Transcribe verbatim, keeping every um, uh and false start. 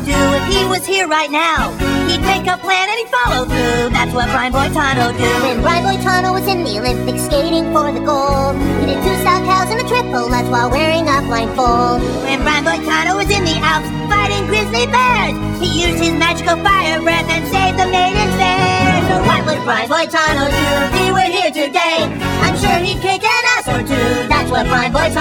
do if he was here right now. He'd make a plan and he'd follow through. That's what Brian Boitano do. When Brian Boitano was in the Olympics skating for the gold, he did two style cows and a triple lutz while wearing a blindfold. When Brian Boitano was in the Alps fighting grizzly bears, he used his magical fire breath and saved the maiden fair. So what would Brian Boitano do if he were here today? I'm sure he'd kick an ass or two. That's what Brian Boitano